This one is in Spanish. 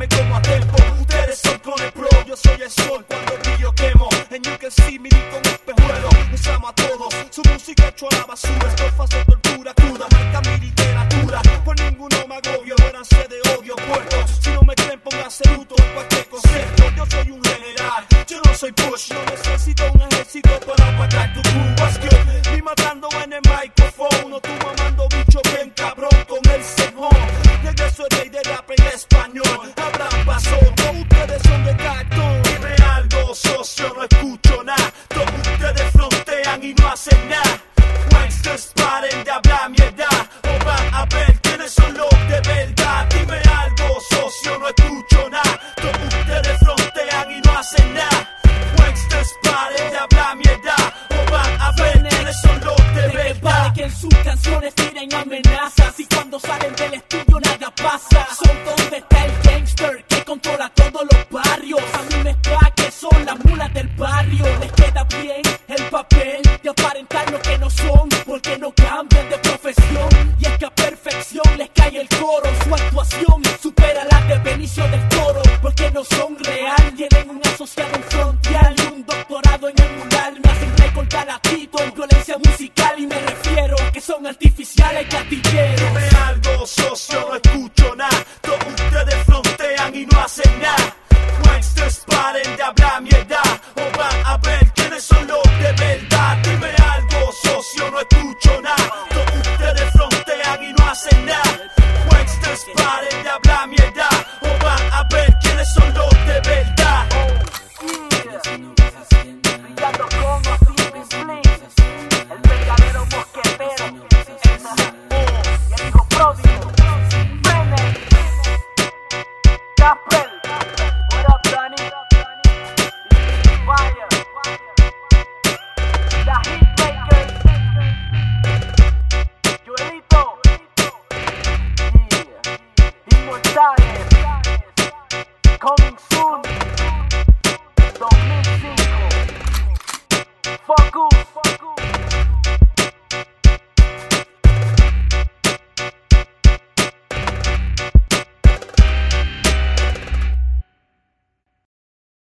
me como a tempo. Ustedes son clones pro, yo soy el sol cuando brillo quemo. And you can see me con espejuelo. Les amo a todos, su música echó a la basura. Estofas de tortura cruda, marca mi literatura. Por ninguno me agobio, muéranse de odio puertos. Si no me creen póngase luto en cualquier concepto. Yo soy un general, yo no soy Bush. No necesito un ejército para apagar tu crew. What's good? Ni matando en el micrófono. Tú mamando bicho bien cabrón con el cejón. Regreso el rey de rap en español. Habrán pasado, todos ustedes son de cartón. Dime algo, socio, no escucho nada. Todos ustedes frontean y no hacen nada. Wanksters paren de hablar mierda. O van a ver quiénes son los de verdad. Dime algo, socio, no escucho nada. Todos ustedes frontean y no hacen nada. Wanksters paren de hablar mierda. O van a ver quiénes son los de verdad. Vale que en sus canciones tienen amenazas y cuando salen del estudio nada pasa. Son donde está el gangster que controla todos los barrios. A mí me está que son las mulas del barrio. Les queda bien el papel de aparentar lo que no son, porque no cambian de profesión. Y es que a perfección les cae el coro. Su actuación supera la de Benicio del Toro, porque no son real. Tienen un asociado en frontial y un doctorado en emular. Me hacen recortar a Tito en violencia musical y me refiero a que son artificiales gatilleros. Dime algo, socio, no escucho nada. Todos ustedes frontean y no hacen nada. Wanksters paren de hablar mierda. O van a ver quiénes son los de verdad. Dime algo, socio, no escucho nada. Todos ustedes frontean y no hacen nada. Wanksters paren de hablar mierda. O van a ver quiénes son los